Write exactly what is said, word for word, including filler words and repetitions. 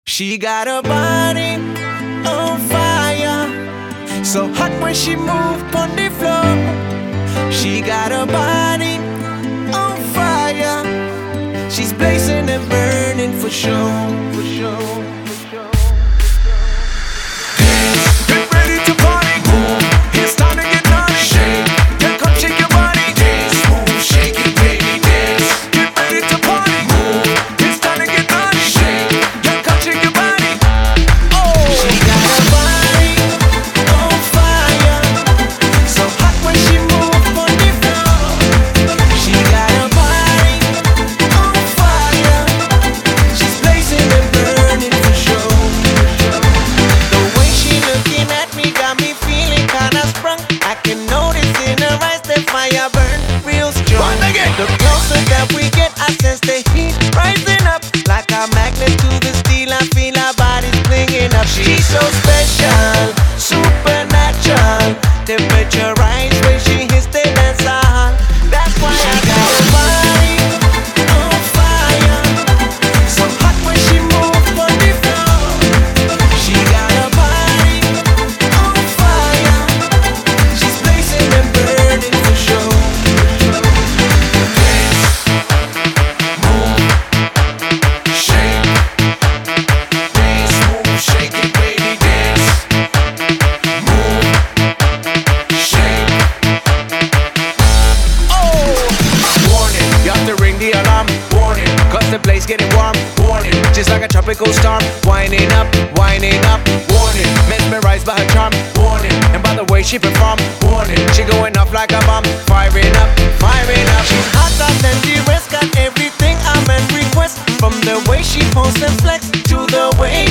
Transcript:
She got a body on fire, so hot when she move on the floor. She got a body on fire, she's blazing and burning for sure, for sure. Get ready to party, move. It's time to get naughty. Shake, yeah, come shake your body. Dance, move, shake it, baby, dance. Get ready to party, move. It's time to get naughty. Shake, yeah, come shake your body. Oh, she got a body on fire, so hot when she move on the floor. She got a body on fire, she's blazing and burning for sure. The way she looking at me got me feeling kinda sprung. I can notice in her eyes that fire burn real strong. The closer that we get, I sense the heat rising up like a magnet to the steel. I feel our bodies clinging up. She's so special, supernatural. Temperature rise when she hits the dance hall. That's why I got a body on fire, so hot when she move on the floor. She got a body on fire, she's blazing and burning for sure. Dance, move, shake, dance, move, shake it, baby, dance, move, shake. Oh, warning, you have to ring the alarm. Warning, cause the place getting warm. Warning, just like a tropical storm. Winding up, winding up. Warning, mesmerized by her charm. Warning, and by the way she perform. Warning, she going off like a bomb. Firing up, firing up. She's hotter than the rest, got everything I'm in request. From the way she pose and flex to the way